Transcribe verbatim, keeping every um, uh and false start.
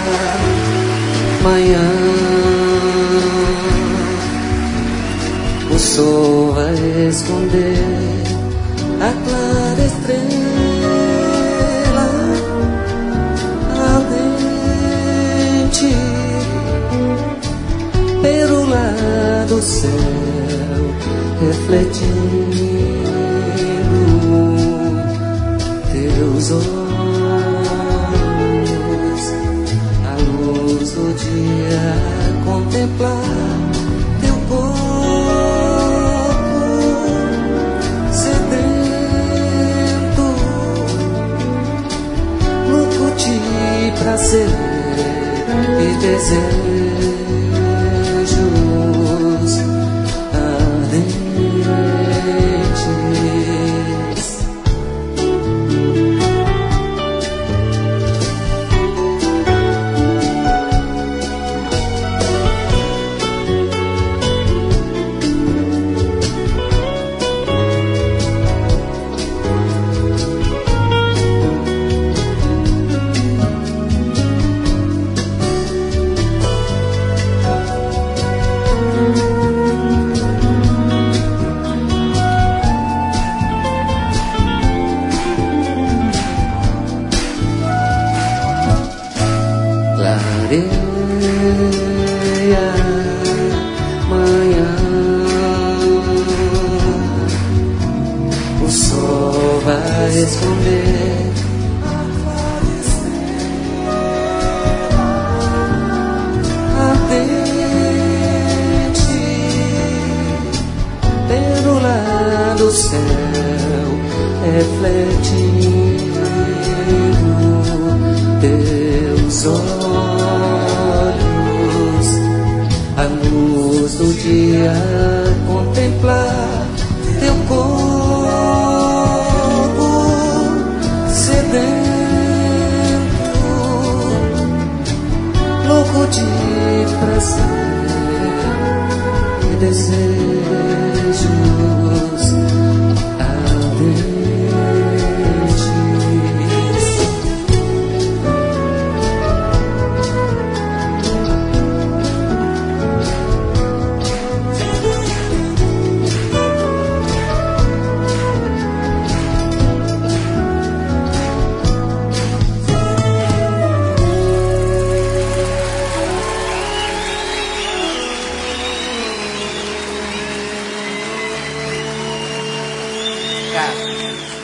manhã o sol vai esconder a clara estrela ardente pelo lado do céu, refletindo teus olhos, a luz do dia contemplar teu corpo sedento, louco de prazer e desejos ardentes. Clareia manhã, o sol vai esconder ardente pelo lado do céu, refletindo teus olhos, a luz do dia contemplar teu corpo sedento, louco de prazer e desejos ardentes. Cara,